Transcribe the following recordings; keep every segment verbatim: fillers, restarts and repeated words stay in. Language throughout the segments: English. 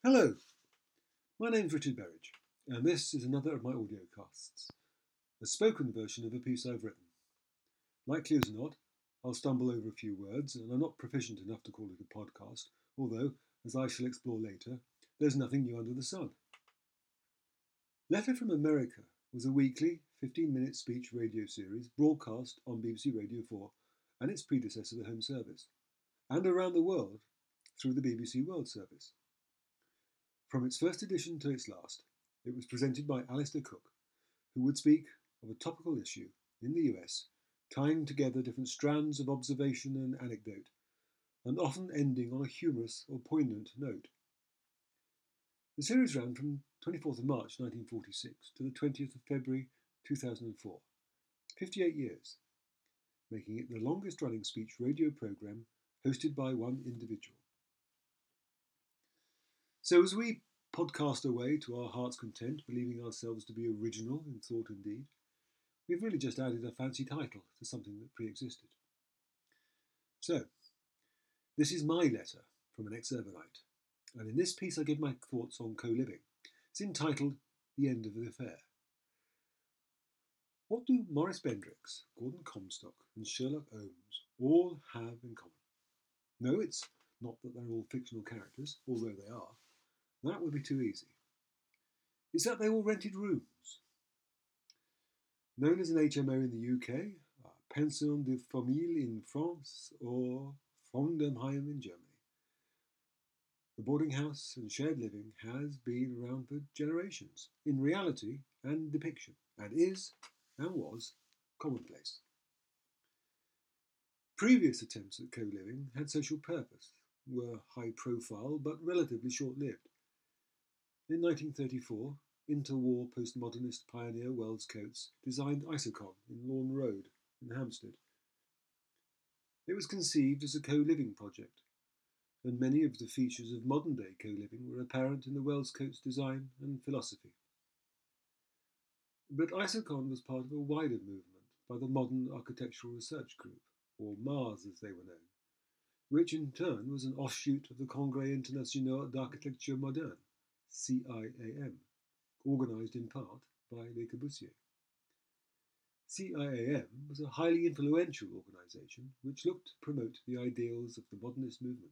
Hello, my name's Richard Berridge, and this is another of my audiocasts, a spoken version of a piece I've written. Likely as not, I'll stumble over a few words, and I'm not proficient enough to call it a podcast, although, as I shall explore later, there's nothing new under the sun. Letter from America was a weekly, fifteen-minute speech radio series broadcast on B B C Radio four and its predecessor, the Home Service, and around the world through the B B C World Service. From its first edition to its last, it was presented by Alistair Cook, who would speak of a topical issue in the U S, tying together different strands of observation and anecdote, and often ending on a humorous or poignant note. The series ran from twenty-fourth of March nineteen forty-six to the twentieth of February two thousand four, fifty-eight years, making it the longest running speech radio programme hosted by one individual. So as we podcast away to our heart's content, believing ourselves to be original in thought and deed, we've really just added a fancy title to something that pre-existed. So, this is my letter from an ex-urbanite, and in this piece I give my thoughts on co-living. It's entitled The End of the Affair. What do Maurice Bendrix, Gordon Comstock and Sherlock Holmes all have in common? No, it's not that they're all fictional characters, although they are. That would be too easy. It's that they all rented rooms. Known as an H M O in the U K, Pension de Famille in France, or Fremdenheim in Germany. The boarding house and shared living has been around for generations, in reality and depiction, and is, and was, commonplace. Previous attempts at co-living had social purpose, were high profile but relatively short-lived. In nineteen thirty-four, interwar postmodernist pioneer Wells Coates designed Isokon in Lawn Road in Hampstead. It was conceived as a co-living project, and many of the features of modern-day co-living were apparent in the Wells Coates design and philosophy. But Isokon was part of a wider movement by the Modern Architectural Research Group, or MARS as they were known, which in turn was an offshoot of the Congrès International d'Architecture Moderne, C I A M, organised in part by Le Corbusier. C I A M was a highly influential organisation which looked to promote the ideals of the modernist movement.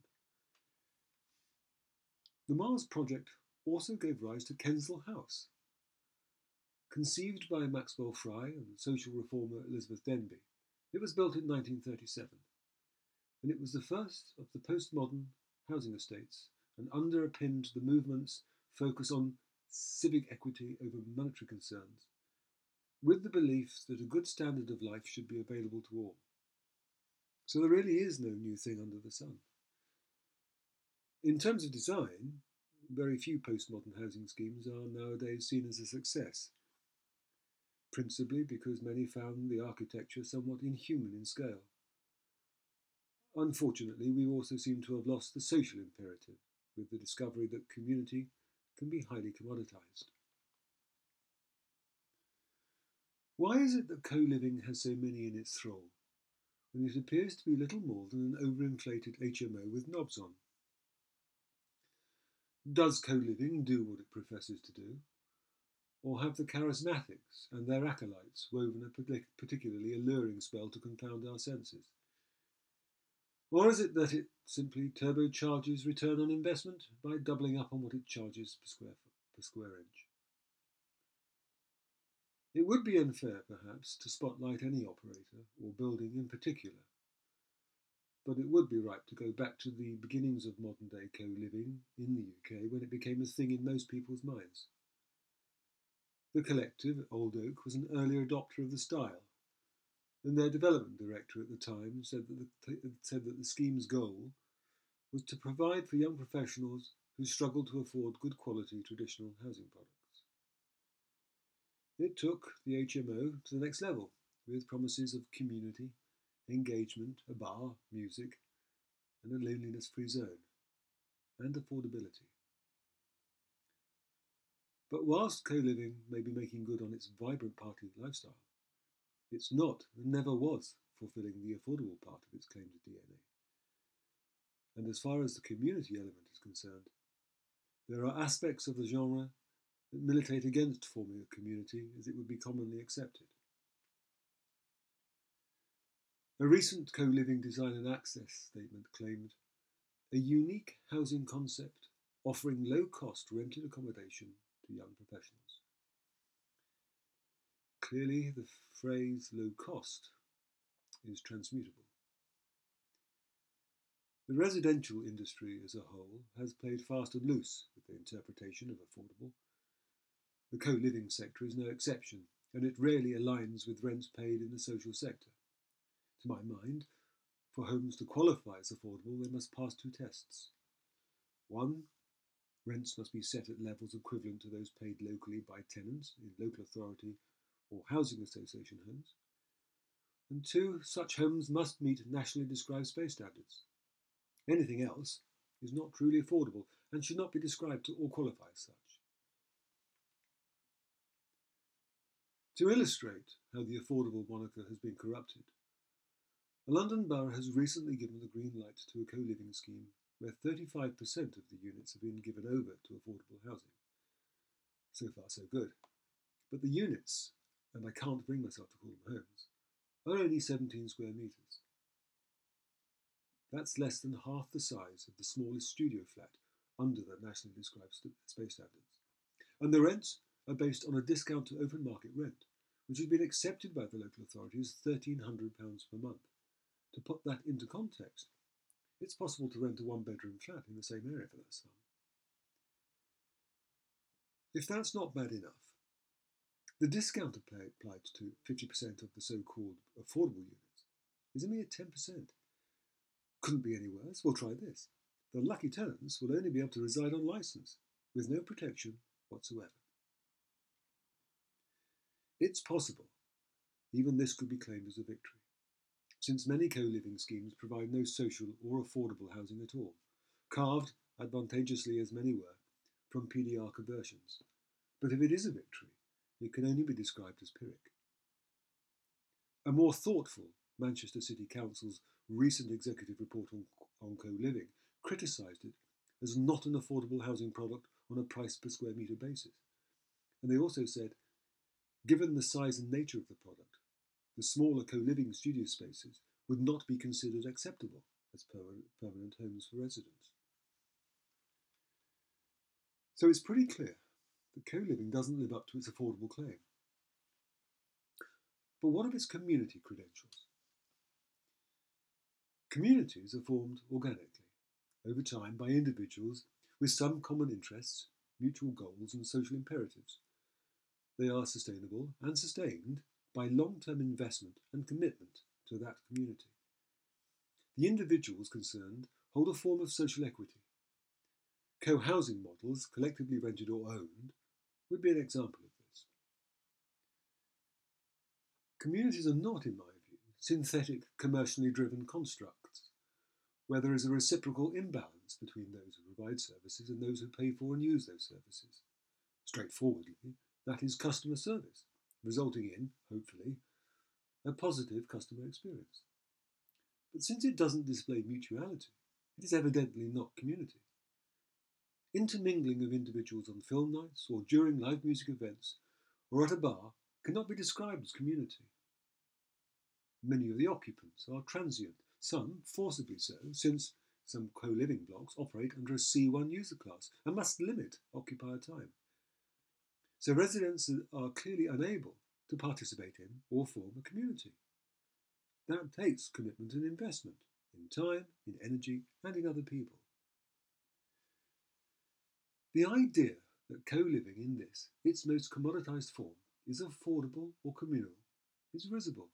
The Mars project also gave rise to Kensal House. Conceived by Maxwell Fry and social reformer Elizabeth Denby, it was built in nineteen thirty-seven, and it was the first of the postmodern housing estates and underpinned the movement's focus on civic equity over monetary concerns, with the belief that a good standard of life should be available to all. So there really is no new thing under the sun. In terms of design, very few postmodern housing schemes are nowadays seen as a success, principally because many found the architecture somewhat inhuman in scale. Unfortunately, we also seem to have lost the social imperative, with the discovery that community can be highly commoditised. Why is it that co-living has so many in its thrall, when it appears to be little more than an overinflated H M O with knobs on? Does co-living do what it professes to do, or have the charismatics and their acolytes woven a particularly alluring spell to confound our senses? Or is it that it simply turbocharges return on investment by doubling up on what it charges per square, per square inch? It would be unfair, perhaps, to spotlight any operator, or building in particular, but it would be right to go back to the beginnings of modern-day co-living in the U K when it became a thing in most people's minds. The collective, Old Oak, was an early adopter of the style, and their development director at the time said that the, said that the scheme's goal was to provide for young professionals who struggled to afford good quality traditional housing products. It took the H M O to the next level, with promises of community, engagement, a bar, music, and a loneliness-free zone, and affordability. But whilst co-living may be making good on its vibrant party lifestyle, it's not and never was fulfilling the affordable part of its claimed D N A. And as far as the community element is concerned, There are aspects of the genre that militate against forming a community as it would be commonly accepted. A recent co-living design and access statement claimed a unique housing concept offering low-cost rented accommodation to young professionals. Clearly, the phrase low cost is transmutable. The residential industry as a whole has played fast and loose with the interpretation of affordable. The co-living sector is no exception, and it rarely aligns with rents paid in the social sector. To my mind, for homes to qualify as affordable, they must pass two tests. One, rents must be set at levels equivalent to those paid locally by tenants in local authority or housing association homes. And two, such homes must meet nationally described space standards. Anything else is not truly affordable and should not be described to or qualify as such. To illustrate how the affordable moniker has been corrupted, a London borough has recently given the green light to a co-living scheme where thirty-five percent of the units have been given over to affordable housing. So far so good. But the units, and I can't bring myself to call them homes, are only seventeen square metres. That's less than half the size of the smallest studio flat under the nationally described space standards. And the rents are based on a discount to open market rent, which has been accepted by the local authority as one thousand three hundred pounds per month. To put that into context, it's possible to rent a one-bedroom flat in the same area for that sum. If that's not bad enough, the discount applied to fifty percent of the so-called affordable units is a mere ten percent. Couldn't be any worse. We'll try this. The lucky tenants will only be able to reside on licence, with no protection whatsoever. It's possible even this could be claimed as a victory, since many co-living schemes provide no social or affordable housing at all, carved, advantageously as many were, from P D R conversions. But if it is a victory, it can only be described as Pyrrhic. A more thoughtful Manchester City Council's recent executive report on, on co-living criticised it as not an affordable housing product on a price per square metre basis. And they also said, given the size and nature of the product, the smaller co-living studio spaces would not be considered acceptable as permanent homes for residents. So it's pretty clear that co-living doesn't live up to its affordable claim. But what of its community credentials? Communities are formed organically, over time, by individuals with some common interests, mutual goals and social imperatives. They are sustainable and sustained by long-term investment and commitment to that community. The individuals concerned hold a form of social equity. Co-housing models, collectively rented or owned, would be an example of this. Communities are not, in my view, synthetic, commercially driven constructs, where there is a reciprocal imbalance between those who provide services and those who pay for and use those services. Straightforwardly, that is customer service, resulting in, hopefully, a positive customer experience. But since it doesn't display mutuality, it is evidently not community. Intermingling of individuals on film nights or during live music events or at a bar cannot be described as community. Many of the occupants are transient, some forcibly so, since some co-living blocks operate under a C one user class and must limit occupier time. So residents are clearly unable to participate in or form a community. That takes commitment and investment in time, in energy, and in other people. The idea that co-living in this, its most commoditized form, is affordable or communal is risible.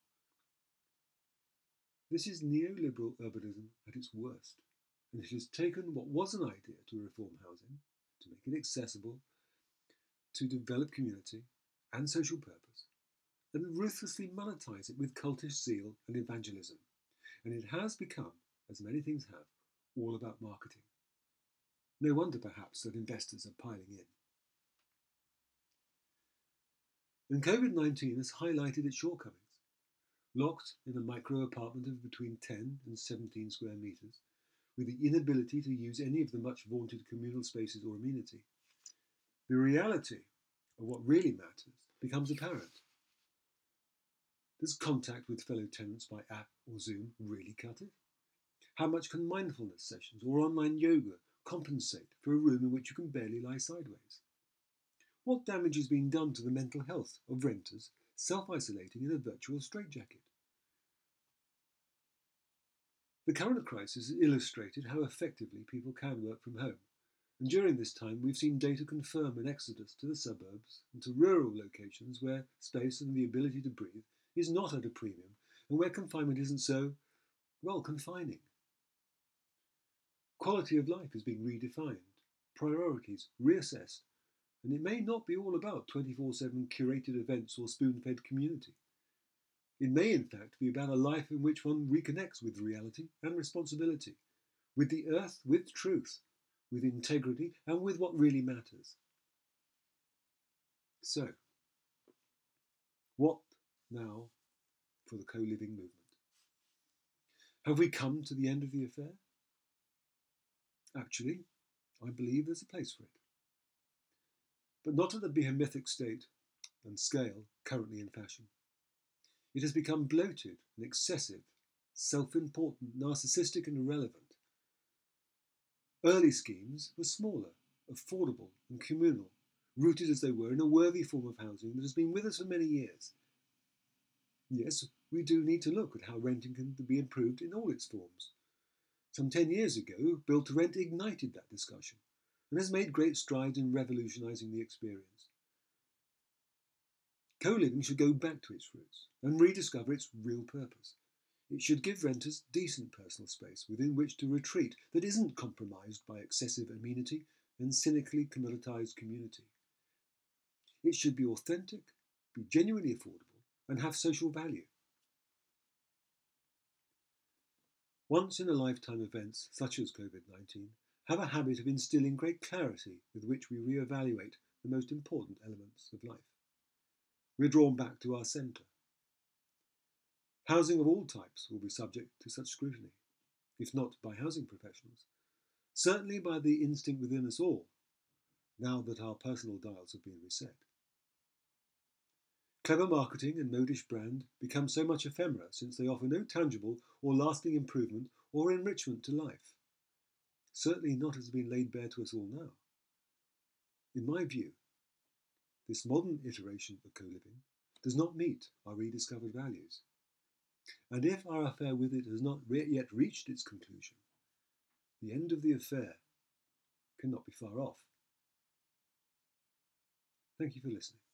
This is neoliberal urbanism at its worst, and it has taken what was an idea to reform housing, to make it accessible, to develop community and social purpose, and ruthlessly monetize it with cultish zeal and evangelism. And it has become, as many things have, all about marketing. No wonder, perhaps, that investors are piling in. And COVID nineteen has highlighted its shortcomings. Locked in a micro apartment of between ten and seventeen square metres, with the inability to use any of the much vaunted communal spaces or amenity. The reality of what really matters becomes apparent. Does contact with fellow tenants by app or Zoom really cut it? How much can mindfulness sessions or online yoga compensate for a room in which you can barely lie sideways? What damage is being done to the mental health of renters self-isolating in a virtual straitjacket? The current crisis has illustrated how effectively people can work from home, and during this time we've seen data confirm an exodus to the suburbs and to rural locations where space and the ability to breathe is not at a premium and where confinement isn't so, well, confining. Quality of life is being redefined, priorities reassessed, and it may not be all about twenty-four seven curated events or spoon-fed community. It may in fact be about a life in which one reconnects with reality and responsibility, with the earth, with truth, with integrity, and with what really matters. So, what now for the co-living movement? Have we come to the end of the affair? Actually, I believe there's a place for it. But not at the behemoths state and scale currently in fashion. It has become bloated and excessive, self-important, narcissistic and irrelevant. Early schemes were smaller, affordable and communal, rooted as they were in a worthy form of housing that has been with us for many years. Yes, we do need to look at how renting can be improved in all its forms. Some ten years ago, Build to Rent ignited that discussion and has made great strides in revolutionising the experience. Co-living should go back to its roots and rediscover its real purpose. It should give renters decent personal space within which to retreat that isn't compromised by excessive amenity and cynically commoditised community. It should be authentic, be genuinely affordable, and have social value. Once-in-a-lifetime events, such as COVID nineteen, have a habit of instilling great clarity with which we re-evaluate the most important elements of life. We're drawn back to our centre. Housing of all types will be subject to such scrutiny, if not by housing professionals, certainly by the instinct within us all, now that our personal dials have been reset. Clever marketing and modish brand become so much ephemera since they offer no tangible or lasting improvement or enrichment to life, certainly not as has been laid bare to us all now. In my view, this modern iteration of co-living does not meet our rediscovered values. And if our affair with it has not re- yet reached its conclusion, the end of the affair cannot be far off. Thank you for listening.